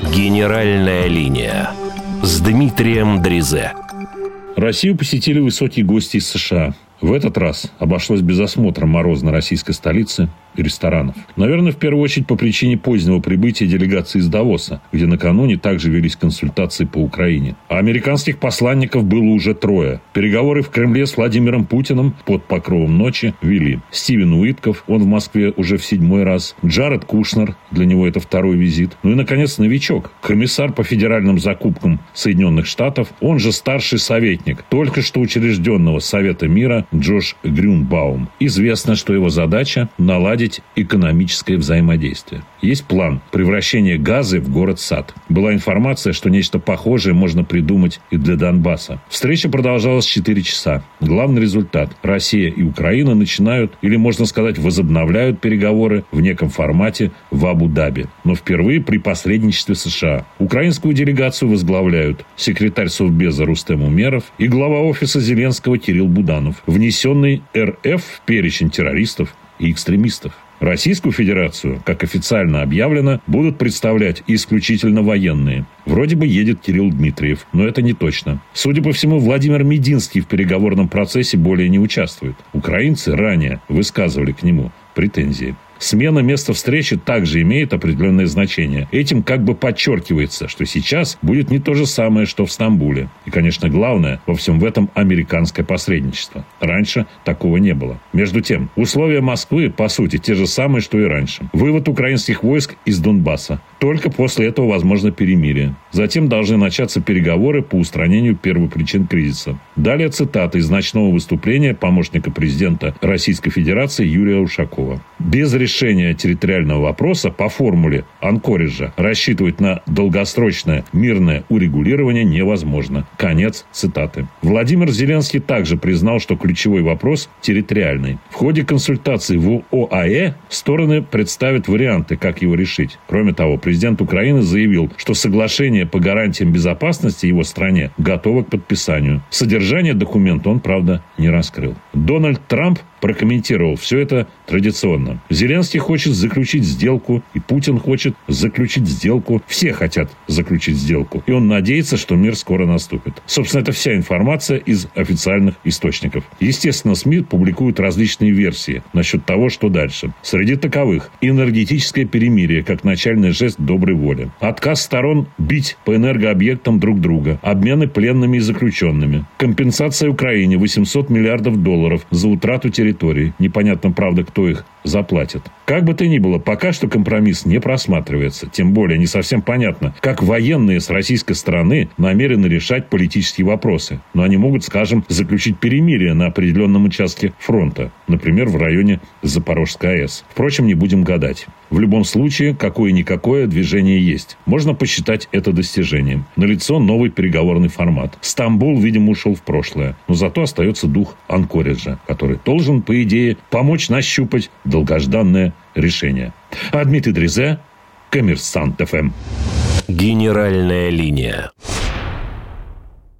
Генеральная линия с Дмитрием Дрезе. Россию посетили высокие гости из США. В этот раз обошлось без осмотра морозной российской столицы и ресторанов. Наверное, в первую очередь по причине позднего прибытия делегации из Давоса, где накануне также велись консультации по Украине. А американских посланников было уже 3. Переговоры в Кремле с Владимиром Путиным под покровом ночи вели Стивен Уитков, он в Москве уже в 7-й раз, Джаред Кушнер, для него это 2-й визит, ну и, наконец, новичок, комиссар по федеральным закупкам Соединенных Штатов, он же старший советник только что учрежденного Совета мира Джош Грюнбаум. Известно, что его задача – наладить экономическое взаимодействие. Есть план превращения Газы в город-сад. Была информация, что нечто похожее можно придумать и для Донбасса. Встреча продолжалась 4 часа. Главный результат – Россия и Украина начинают, или можно сказать, возобновляют переговоры в неком формате в Абу-Даби. Но впервые при посредничестве США. Украинскую делегацию возглавляют секретарь Совбеза Рустем Умеров и глава офиса Зеленского Кирилл Буданов, внесенный РФ в перечень террористов и экстремистов. Российскую Федерацию, как официально объявлено, будут представлять исключительно военные. Вроде бы едет Кирилл Дмитриев, но это не точно. Судя по всему, Владимир Мединский в переговорном процессе более не участвует. Украинцы ранее высказывали к нему претензии. Смена места встречи также имеет определенное значение. Этим как бы подчеркивается, что сейчас будет не то же самое, что в Стамбуле. И, конечно, главное во всем в этом американское посредничество. Раньше такого не было. Между тем, условия Москвы, по сути, те же самые, что и раньше. Вывод украинских войск из Донбасса. Только после этого возможно перемирие. Затем должны начаться переговоры по устранению первопричин кризиса. Далее цитата из ночного выступления помощника президента Российской Федерации Юрия Ушакова. Без решения территориального вопроса по формуле Анкориджа рассчитывать на долгосрочное мирное урегулирование невозможно. Конец цитаты. Владимир Зеленский также признал, что ключевой вопрос территориальный. В ходе консультаций в ОАЭ стороны представят варианты, как его решить. Кроме того, президент Украины заявил, что соглашение по гарантиям безопасности его стране готово к подписанию. Содержание документа он, правда, не раскрыл. Дональд Трамп прокомментировал все это традиционно. Зеленский хочет заключить сделку, и Путин хочет заключить сделку. Все хотят заключить сделку. И он надеется, что мир скоро наступит. Собственно, это вся информация из официальных источников. Естественно, СМИ публикуют различные версии насчет того, что дальше. Среди таковых энергетическое перемирие, как начальный жест доброй воли. Отказ сторон бить по энергообъектам друг друга. Обмены пленными и заключенными. Компенсация Украине $800 миллиардов за утрату территории. Непонятно, правда, кто их заплатит. Как бы то ни было, пока что компромисс не просматривается. Тем более не совсем понятно, как военные с российской стороны намерены решать политические вопросы. Но они могут, скажем, заключить перемирие на определенном участке фронта. Например, в районе Запорожской АЭС. Впрочем, не будем гадать. В любом случае, какое-никакое движение есть. Можно посчитать это достижением. Налицо новый переговорный формат. Стамбул, видимо, ушел в прошлое. Но зато остается дух Анкориджа, который должен, по идее, помочь нащупать долгожданное решение. А Дмитрий Дрезе, Коммерсант ФМ. Генеральная линия.